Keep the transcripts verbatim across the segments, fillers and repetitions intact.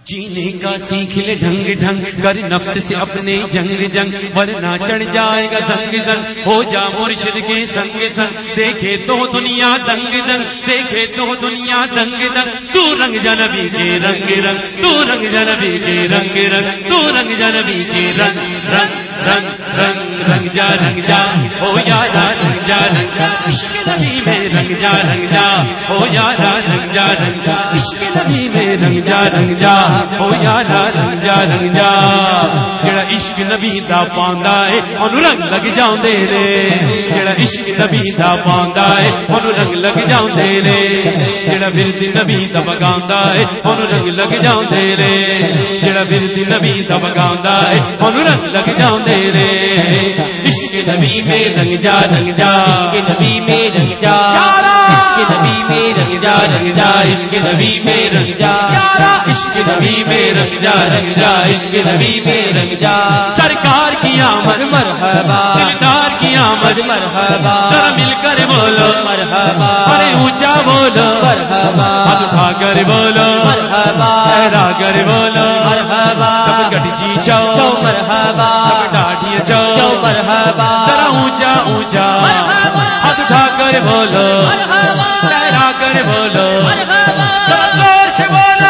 جینے کا سیکھ لے ڈھنگ ڈھنگ کر نفس سے اپنے جنگ جنگ ورنہ چڑھ جائے گا زنگ زنگ ہو جا مرشد کے سنگ سنگ دیکھے تو دنیا دنگ دنگ دیکھے تو دنیا دنگ دنگ تو رنگ جنبی کے رنگ رنگ تو رنگ جنبی کے رنگ رنگ تو رنگ جنبی کے رنگ رنگ رنگ رنگ رنگ جا رنگ جا ہو یارا رنگ جا رنگ جا عشق نبی میں رنگ جا رنگ جا ہو یارا رنگ جا رنگ جا عشق نبی میں رنگ جا رنگ جا ہو یارا رنگ جا رنگ جا جڑا عشق نبی دا پاندا ہے اونوں رنگ لگ جاندے نے جڑا عشق نبی دا پاندا ہے اونوں رنگ لگ جاندے نے جڑا ورد نبی دا بگاوندا ہے اونوں رنگ لگ جاندے نے جڑا ورد نبی دا بگاوندا ہے اونوں رنگ لگ جاندے نے عشق نبی میں رنگ جا رنگ جا عشق نبی میں رنگ جا عشق نبی میں رنگ جا رنگ جا عشق نبی میں رنگ جا عشق نبی میں رنگ جا رنگ جا عشق نبی میں رنگ جا سرکار کی آمد مرحبا دلدار کی آمد مرحبا ذرا مل کر بولو مرحبا ارے اونچا بولو مرحبا ہاتھ اٹھا کر بولو مرحبا لہرا کر بولو مرحبا سب گٹجی چو مرحبا سب ڈاڈی چو مرحبا ذرا اونچا اونچا ہاتھ اٹھا کر بولو لہرا کر بولو ذرا زور سے بولو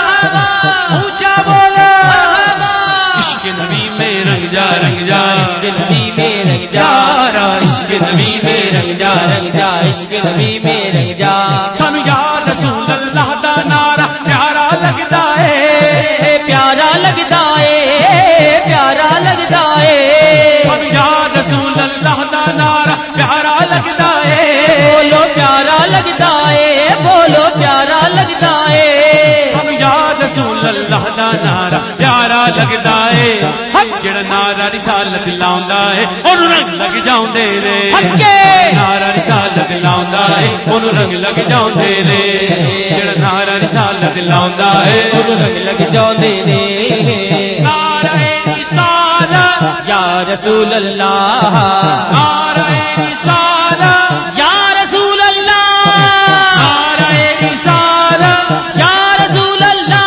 اونچا بولو عشق نبی میں رنگ جا رنگ جا عشق نبی میں رنگ جا عشق نبی میں رنگ جا رنگ جا عشق نبی میں رنگ جا سن یا رسول اللہ دا نعرہ پیارا لگتا ہے پیارا لگتا ہے پیارا لگتا ہے سن یا رسول اللہ دا نعرہ پیارا لگتا ہے بولو پیارا لگتا ہے بولو پیارا لگتا ہے سن یا رسول اللہ دا نعرہ پیارا لگتا ہے جڑا نعرہ رسالت لاوندا ہے اونوں رنگ لگ جاندے نے نعرہ رسالت لاوندا ہے اونوں رنگ لگ جاندے نے جڑا نعرہ رسالت لاوندا ہے اونوں رنگ لگ جاندے نے نعرہ رسالت یا رسول اللہ نعرہ رسالت یا رسول اللہ نعرہ رسالت یا رسول اللہ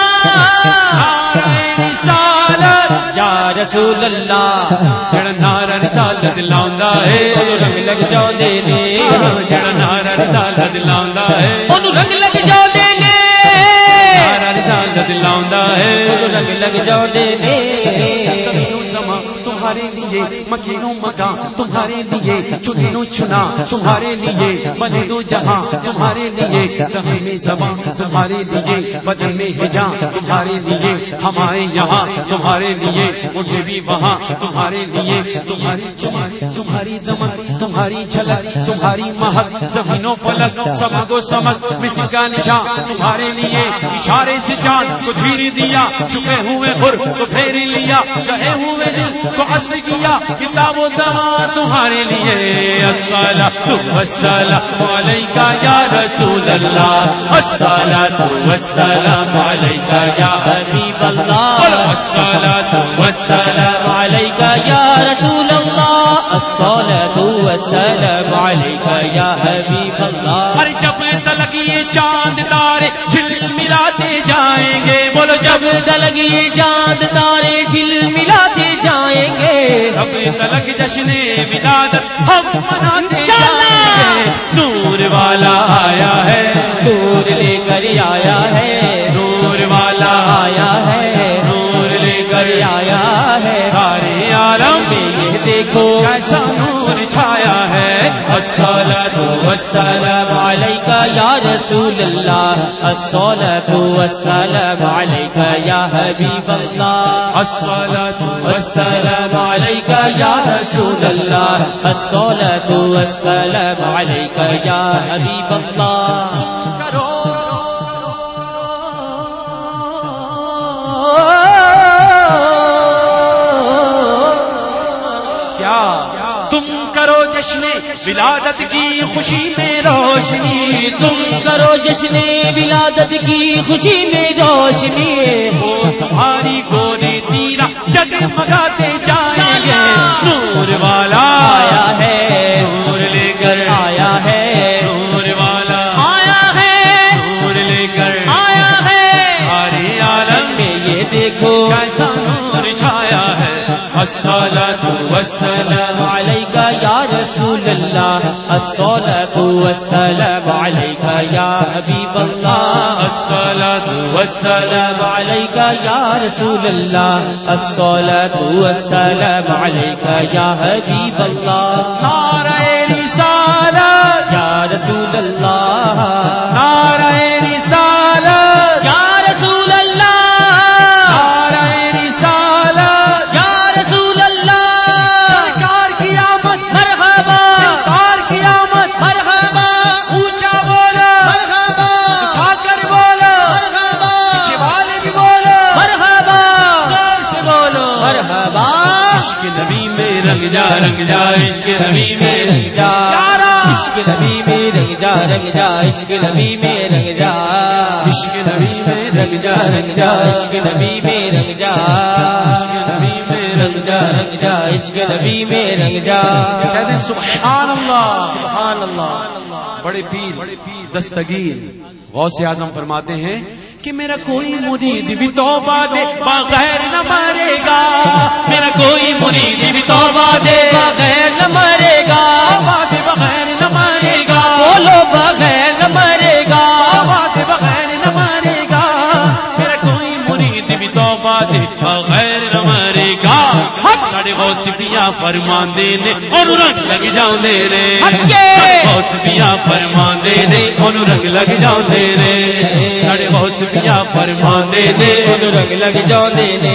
نعرہ رسالت یا رسول اللہ جڑا نعرہ رسالت لاوندا ہے اونوں رنگ لگ جاندے نے جڑا نعرہ رسالت لاوندا ہے اونوں رنگ لگ جاندے نے نعرہ رسالت لاوندا ہے اونوں رنگ لگ جاندے نے سبینو زمان تمہارے لیے مکینو مکان تمہارے لیے چنینو چنا تمہارے لیے بنے دو جہاں تمہارے لیے رہے میں زبان تمہارے لیے بدن میں ہجاں تمہارے لیے ہم آئے یہاں تمہارے لیے اٹھے بھی وہاں تمہارے لیے تمہاری تمہاری تمہاری دمن تمہاری جھلک تمہاری مہک زمین و فلک سما کو سمک کسی کا نشان تمہارے لیے اشارے سے چاند کو چھین دیا چھپے ہوئے خور تو پھیر لیا کہے ہوئے دل کو عزم کیا کتاب و دوا تمہارے لیے الصلاۃ والسلام علیکہ یا رسول اللہ الصلاۃ والسلام علیکہ یا حبیب اللہ الصلاۃ والسلام علیکہ یا رسول اللہ الصلاۃ والسلام علیکہ یا حبیب اللہ ہر جب تلک یہ چاند تارے جھل ملاتے جائیں گے بولو جب تلک یہ چاند تارے جھل ملاتے جائیں گے اب تلک جشن ولادت ہم مناتے جائیں گے نور والا آیا ہے نور لے کر آیا ہے نور والا آیا ہے نور لے کر آیا ہے سارے عالم میں یہ دیکھو کیسا نور چھایا ہے الصلاۃ والسلام علیکہ یا رسول اللہ الصلاۃ والسلام علیکہ یا حبیب اللہ الصلاۃ والسلام علیکہ یا رسول اللہ الصلاۃ والسلام علیکہ یا حبیب اللہ کرو تم کرو جشن ولادت کی خوشی میں روشنی تم کرو جشن ولادت کی خوشی میں روشنی وہ تمہاری گودی تیرا جگمگاتے جائیں گے نور والا آیا ہے نور لے کر آیا ہے نور والا آیا ہے نور لے کر آیا ہے سارے عالم میں الصلاة والسلام عليك يا رسول الله الصلاة والسلام عليك يا حبيب الله الصلاة والسلام عليك يا رسول الله الصلاة والسلام عليك يا حبيب الله نعرہ رسالت يا رسول الله نعرہ رسالت يا رسول الله نعرہ رسالت يا رسول الله سرکار کی آمد مرحبا سرکار کی آمد مرحبا اونچا بولا مرحبا اٹھا کر بولا مرحبا پیچھے والے بھی بولا مرحبا زور سے بولو مرحبا عشق نبی میں رنگ جا رنگ جا عشق نبی میں رنگ جا عشق نبی میں رنگ جا رنگ جا عشق نبی میں رنگ جا عشق نبی میں رنگ جا رنگ جا عشق نبی میں رنگ جا عشق نبی میں رنگ جا رنگ جا عشق نبی میں رنگ جا کہتے ہیں سبحان اللہ سبحان اللہ بڑے پیر دستگیر غوث اعظم فرماتے ہیں کہ میرا کوئی مرید بھی توبہ دے بغیر نہ مرے گا میرا کوئی مرید بھی توبہ دے بغیر نہ مرے گا توبہ دے بغیر نہ مرے گا بولو بغیر نہ مرے گا توبہ دے بغیر نہ مرے گا میرا کوئی مرید بھی توبہ دے بغیر نہ مرے گا ساڑے غوث پیا فرمان دے دے اور رنگ لگ جاؤ دے رے غوث پیا فرمان دے دے اور رنگ لگ جاؤ دے رے ساڑے غوث پیا فرمان دے دے اور رنگ لگ جاؤ دے دے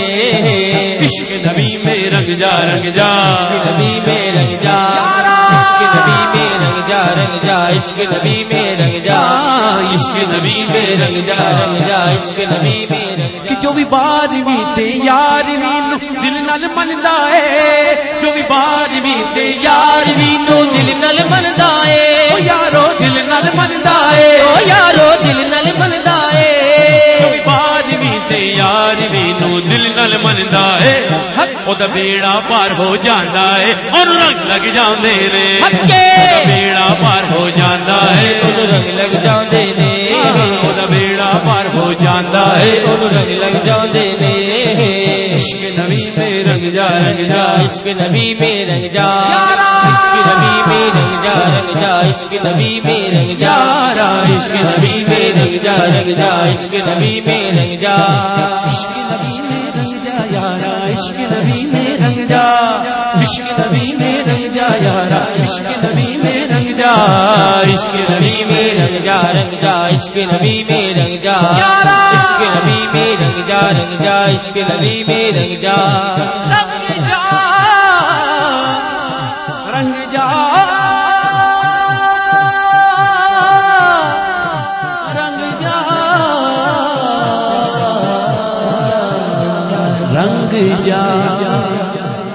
عشق نبی میں رنگ جا رنگ جا عشق نبی میں رنگ جا عشق نبی میں رنگ جا رنگ جا عشق نبی میں رنگ جا عشق نبی میں رنگ جا رنگ جا عشق نبی میں رنگ کہ جو بھی بارہویں تے یارویں نو دل نال مندا ہے جو بھی بارہویں تے یارویں نو دل نال مندا ہے او یارو دل نال مندا ہے او یارو دل نال مندا ہے جو بھی بارہویں تے یارویں نو دل نال مندا ہے او دا بیڑا پار ہو جاندا ہے اور رنگ لگ جاندے نے او دا بیڑا پار ہو جاندا ہے اور رنگ لگ جاندے نے او دا بیڑا پار ہو جاندا ہے اور رنگ لگ جاندے نے عشق نبی میں رنگ جا رنگ جا عشق نبی میں رنگ جا عشق نبی میں رنگ جا رنگ جا عشق نبی میں رنگ جا عشق نبی میں رنگ جا رنگ جا عشق نبی میں رنگ جا عشق نبی میں رنگ جا یارا عشق نبی میں رنگ جا عشق نبی میں رنگ جا یارا عشق نبی میں رنگ جا عشق نبی میں رنگ جا رنگ جا عشق نبی میں رنگ جا عشق نبی میں رنگ جا رنگ جا عشق نبی میں رنگ جا رنگ جا رنگ جا رنگ جا رنگ جا